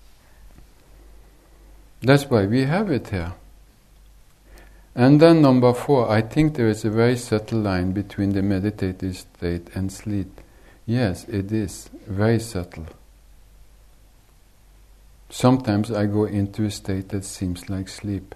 That's why we have it here. And then number 4, I think there is a very subtle line between the meditative state and sleep. Yes, it is very subtle. Sometimes I go into a state that seems like sleep.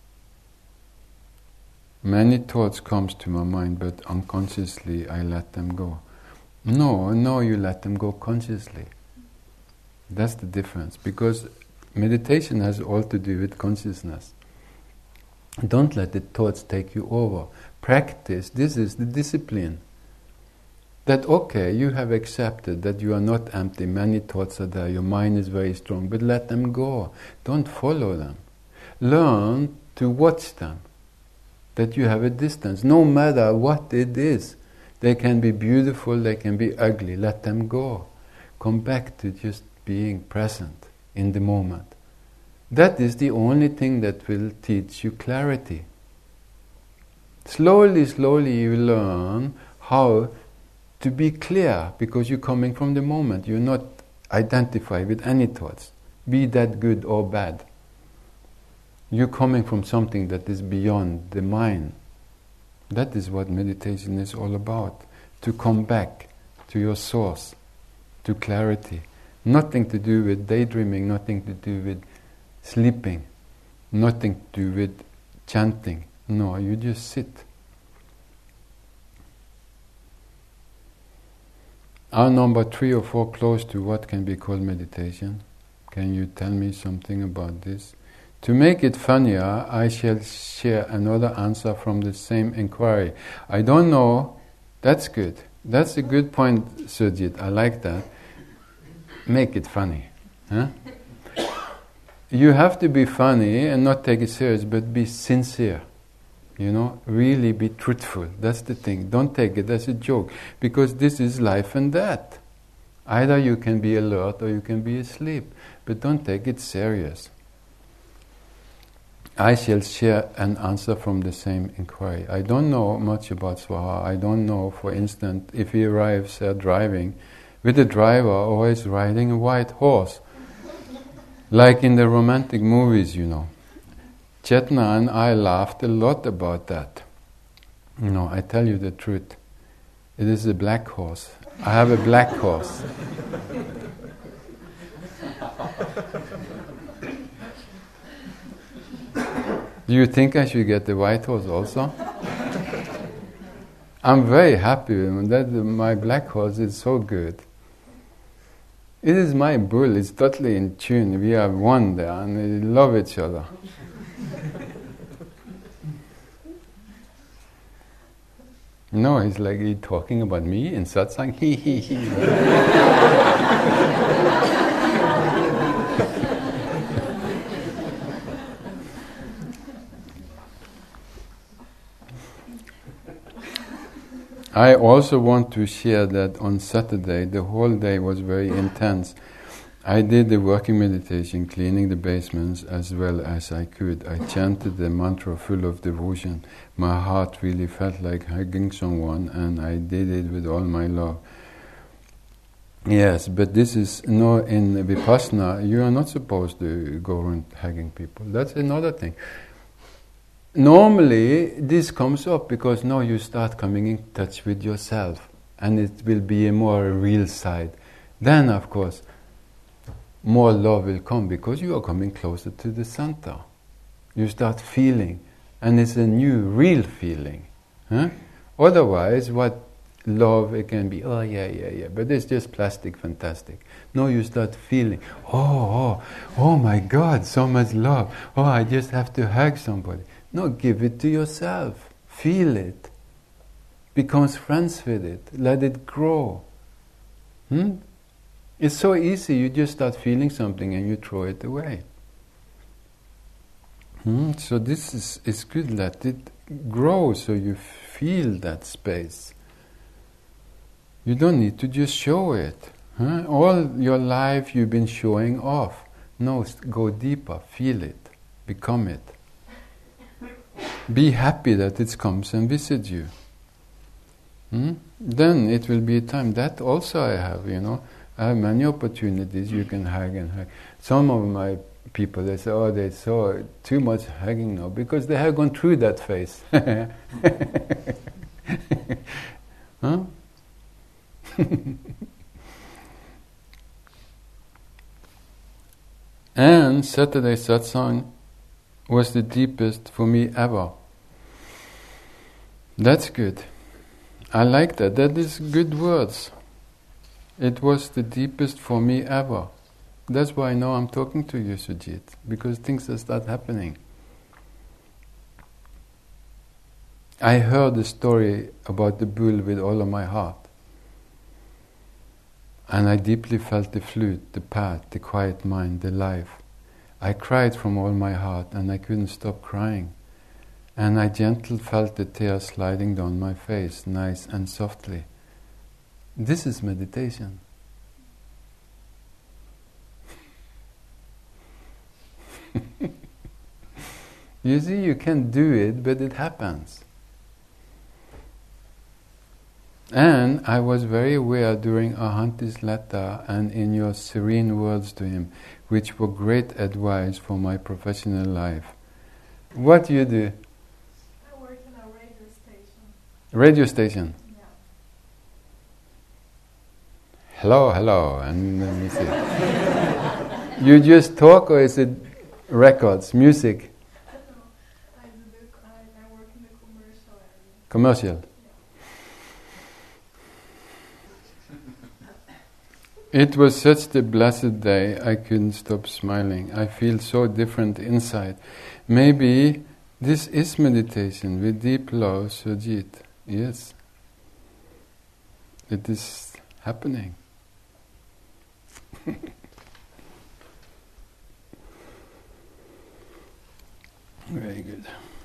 Many thoughts come to my mind, but unconsciously I let them go. No, you let them go consciously. That's the difference, because meditation has all to do with consciousness. Don't let the thoughts take you over. Practice, this is the discipline. That okay, you have accepted that you are not empty, many thoughts are there, your mind is very strong, but let them go. Don't follow them. Learn to watch them. That you have a distance, no matter what it is. They can be beautiful, they can be ugly, let them go. Come back to just being present in the moment. That is the only thing that will teach you clarity. Slowly you will learn how to be clear, because you're coming from the moment. You're not identified with any thoughts, be that good or bad. You're coming from something that is beyond the mind. That is what meditation is all about. To come back to your source, to clarity. Nothing to do with daydreaming, nothing to do with sleeping, nothing to do with chanting. No, you just sit. Are number 3 or 4 close to what can be called meditation? Can you tell me something about this? To make it funnier, I shall share another answer from the same inquiry. I don't know. That's good. That's a good point, Sujit. I like that. Make it funny. Huh? You have to be funny and not take it serious, but be sincere. Really be truthful. That's the thing. Don't take it as a joke, because this is life and death. Either you can be alert or you can be asleep, but don't take it serious. I shall share an answer from the same inquiry. I don't know much about Swaha. I don't know, for instance, if he arrives driving with a driver or is riding a white horse, like in the romantic movies, you know. Chetna and I laughed a lot about that. No, I tell you the truth. It is a black horse. I have a black horse. Do you think I should get the white horse also? I'm very happy that my black horse is so good. It is my bull. It's totally in tune. We are one there and we love each other. No, he's like he talking about me in satsang. He. I also want to share that on Saturday, the whole day was very intense. I did the working meditation, cleaning the basements as well as I could. I chanted the mantra full of devotion. My heart really felt like hugging someone, and I did it with all my love. Yes, but this is no, in Vipassana, you are not supposed to go around hugging people. That's another thing. Normally, this comes up because now you start coming in touch with yourself, and it will be a more real side. Then, of course, more love will come because you are coming closer to the center. You start feeling, and it's a new, real feeling. Huh? Otherwise, what love, it can be, oh yeah, but it's just plastic, fantastic. No, you start feeling, oh my God, so much love. Oh, I just have to hug somebody. No, give it to yourself. Feel it. Become friends with it. Let it grow. It's so easy. You just start feeling something and you throw it away. So this is good. Let it grow so you feel that space. You don't need to just show it. All your life you've been showing off. No, go deeper. Feel it. Become it. Be happy that it comes and visits you. Then it will be a time. That also I have, I have many opportunities you can hug and hug. Some of my people, they say, oh, they saw too much hugging now, because they have gone through that phase. And Saturday satsang was the deepest for me ever. That's good. I like that. That is good words. It was the deepest for me ever. That's why now I'm talking to you, Sujit, because things start happening. I heard the story about the bull with all of my heart. And I deeply felt the flute, the path, the quiet mind, the life. I cried from all my heart and I couldn't stop crying. And I gently felt the tears sliding down my face, nice and softly. This is meditation. You see, you can do it, but it happens. And I was very aware during Ahanti's letter and in your serene words to him, which were great advice for my professional life. What do you do? I work in a radio station. Radio station? Yeah. Hello, and let me see. You just talk, or is it records, music? No, I work in the commercial area. Commercial? It was such a blessed day, I couldn't stop smiling. I feel so different inside. Maybe this is meditation with deep love, Sujit. Yes. It is happening. Very good.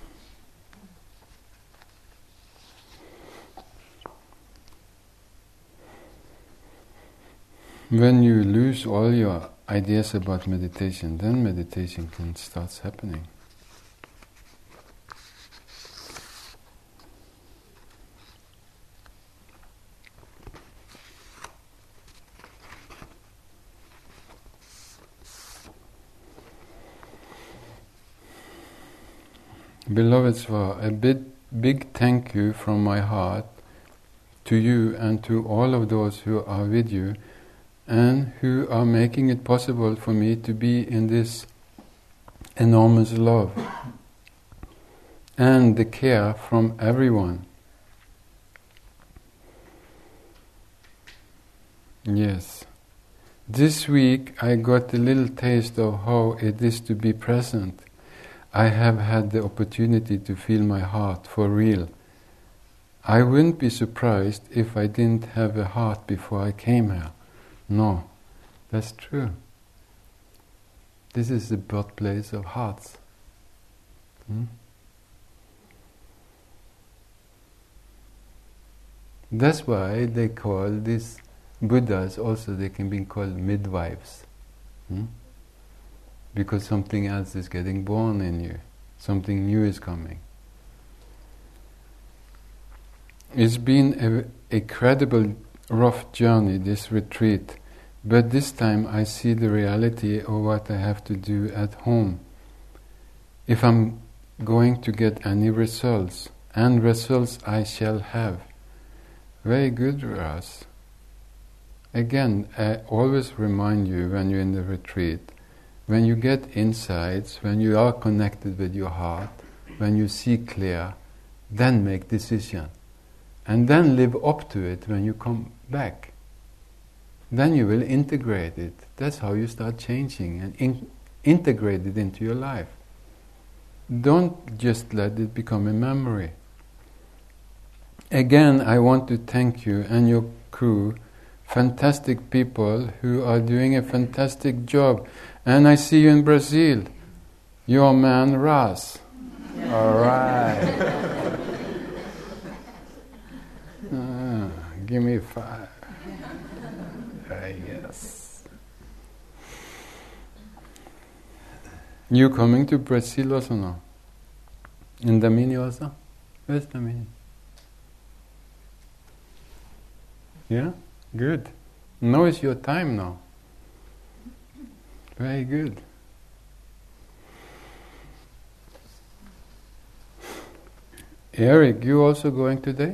When you lose all your ideas about meditation, then meditation can start happening. Beloved Svar, a big thank you from my heart to you and to all of those who are with you and who are making it possible for me to be in this enormous love and the care from everyone. Yes. This week I got a little taste of how it is to be present. I have had the opportunity to feel my heart for real. I wouldn't be surprised if I didn't have a heart before I came here. No, that's true. This is the birthplace of hearts. That's why they call these Buddhas also, they can be called midwives. Because something else is getting born in you. Something new is coming. It's been a credible rough journey, this retreat, but this time I see the reality of what I have to do at home. If I'm going to get any results, and results I shall have. Very good, Ras. Again, I always remind you when you're in the retreat, when you get insights, when you are connected with your heart, when you see clear, then make decision. And then live up to it when you come back. Then you will integrate it. That's how you start changing and integrate it into your life. Don't just let it become a memory. Again, I want to thank you and your crew, fantastic people who are doing a fantastic job. And I see you in Brazil. Your man Ras. All right. Give me 5. Yes. You coming to Brazil also now? In Damini also? Where's Damini? Yeah? Good. Now is your time now. Very good. Eric, you also going today?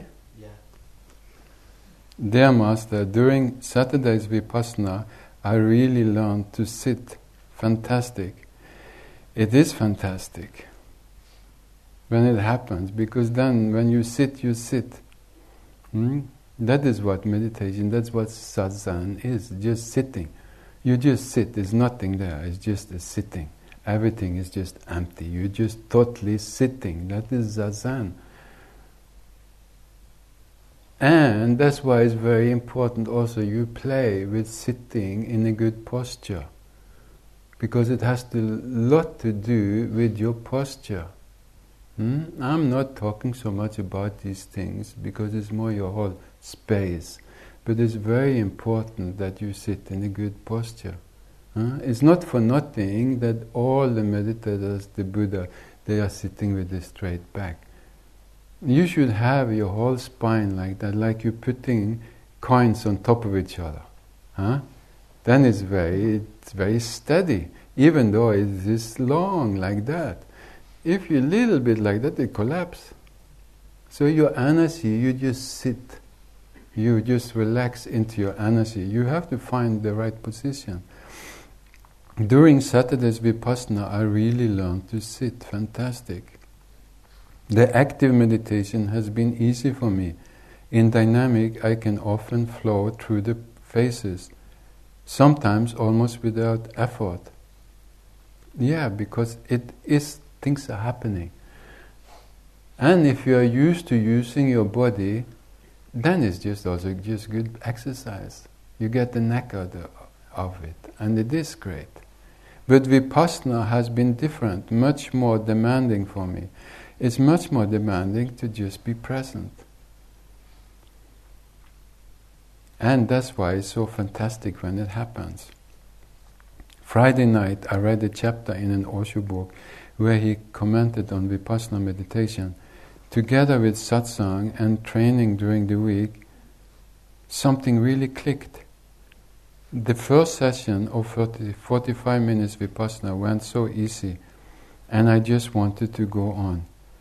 Dear Master, during Saturday's Vipassana, I really learned to sit. Fantastic. It is fantastic when it happens, because then when you sit, you sit. That is what meditation, that's what satsang is, just sitting. You just sit, there's nothing there, it's just a sitting. Everything is just empty, you're just totally sitting. That is satsang. And that's why it's very important also you play with sitting in a good posture, because it has a lot to do with your posture. I'm not talking so much about these things because it's more your whole space, but it's very important that you sit in a good posture. It's not for nothing that all the meditators, the Buddha, they are sitting with a straight back. You should have your whole spine like that, like you're putting coins on top of each other. Then it's very steady, even though it is long like that. If you're a little bit like that, it collapses. So your energy, you just sit. You just relax into your energy. You have to find the right position. During Saturday's Vipassana, I really learned to sit. Fantastic. The active meditation has been easy for me. In dynamic, I can often flow through the phases, sometimes almost without effort. Yeah, because things are happening. And if you are used to using your body, then it's just good exercise. You get the knack of it, and it is great. But Vipassana has been different, much more demanding for me. It's much more demanding to just be present. And that's why it's so fantastic when it happens. Friday night I read a chapter in an Osho book where he commented on Vipassana meditation. Together with satsang and training during the week, something really clicked. The first session of 45 minutes Vipassana went so easy, and I just wanted to go on.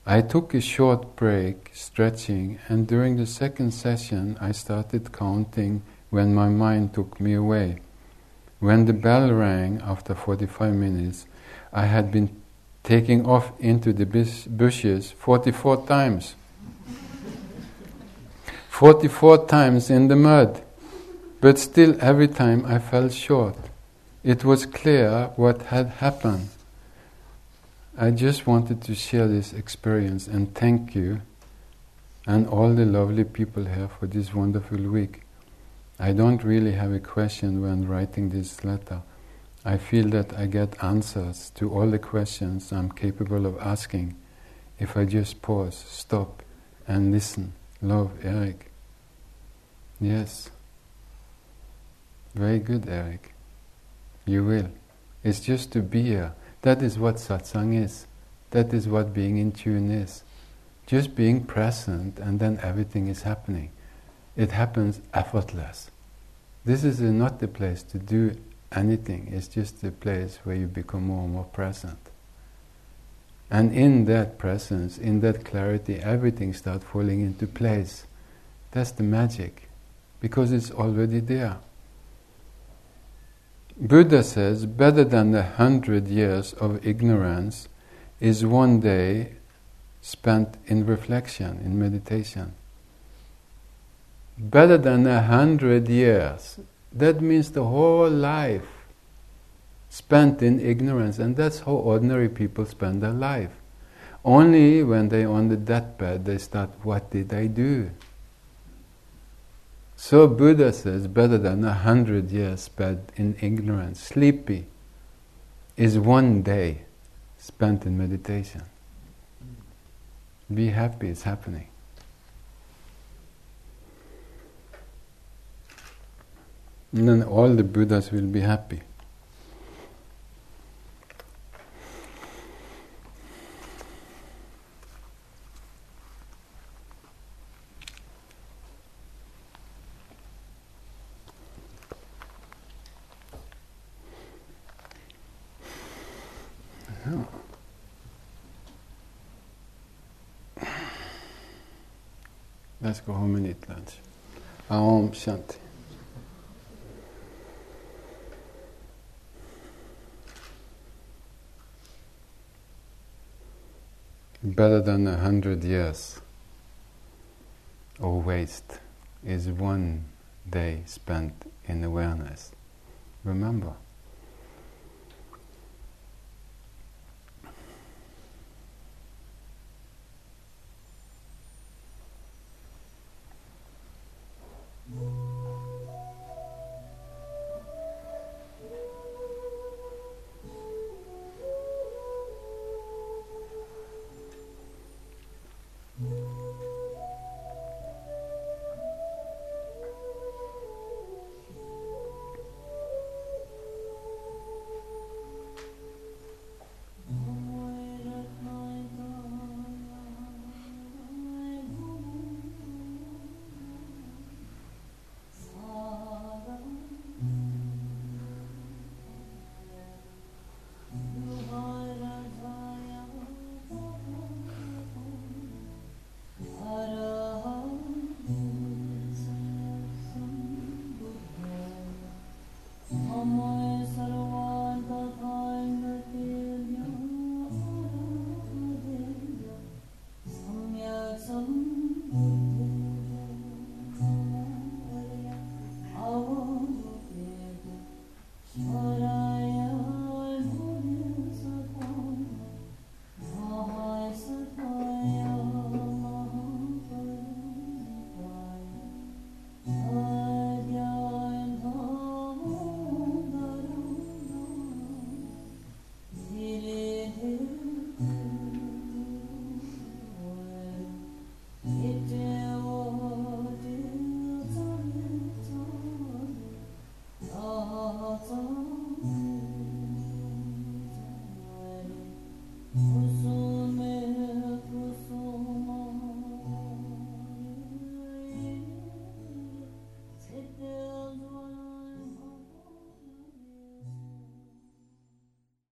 I took a short break, stretching, and during the second session I started counting when my mind took me away. When the bell rang after 45 minutes, I had been taking off into the bushes 44 times. 44 times in the mud. But still every time I fell short. It was clear what had happened. I just wanted to share this experience and thank you and all the lovely people here for this wonderful week. I don't really have a question when writing this letter. I feel that I get answers to all the questions I'm capable of asking if I just pause, stop and listen. Love, Eric. Yes. Very good, Eric. You will. It's just to be here. That is what satsang is. That is what being in tune is. Just being present and then everything is happening. It happens effortless. This is not the place to do anything. It's just the place where you become more and more present. And in that presence, in that clarity, everything starts falling into place. That's the magic. Because it's already there. Buddha says, better than 100 years of ignorance is one day spent in reflection, in meditation. Better than 100 years. That means the whole life spent in ignorance, and that's how ordinary people spend their life. Only when they're on the deathbed they start, what did I do? So Buddha says, better than 100 years spent in ignorance, sleepy, is one day spent in meditation. Be happy, it's happening. And then all the Buddhas will be happy. Let's go home and eat lunch. Aum Shanti. Better than 100 years of waste is one day spent in awareness. Remember.